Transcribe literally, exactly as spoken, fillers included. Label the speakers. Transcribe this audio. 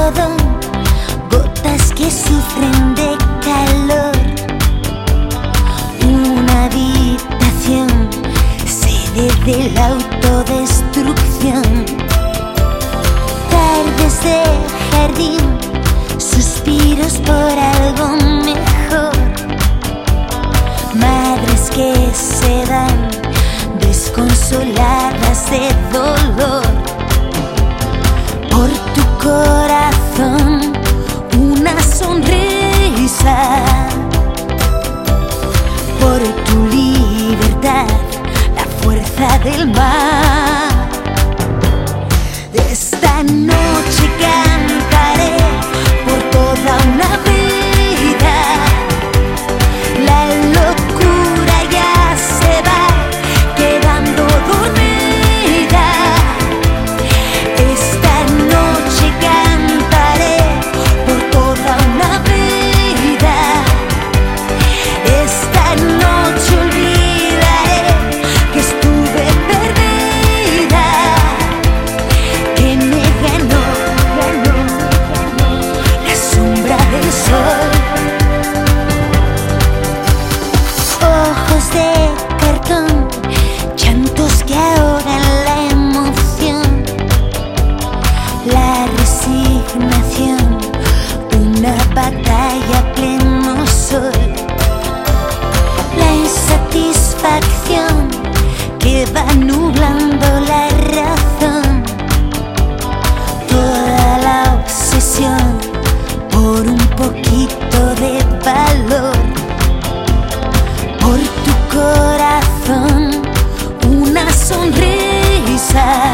Speaker 1: algodón, gotas que sufren de calor. Una habitación, sede de la autodestrucción. Tardes de jardín, suspiros por algo mejor. Madres que se dan desconsoladas de dolor. Por tu corazón una sonrisa, por tu libertad la fuerza del mar. Esta noche cantaré por toda una vida. La locura ya se va quedando dormida. Esta noche cantaré por toda una vida. Esta noche olvidaré que estuve perdida, que me ganó, ganó, ganó la sombra del sol. Ojos de cartón, llantos que ahogan la emoción. La resignación, una batalla a pleno sol. La insatisfacción que va nublando la razón. Toda la obsesión por un poquito de valor. Por tu corazón una sonrisa,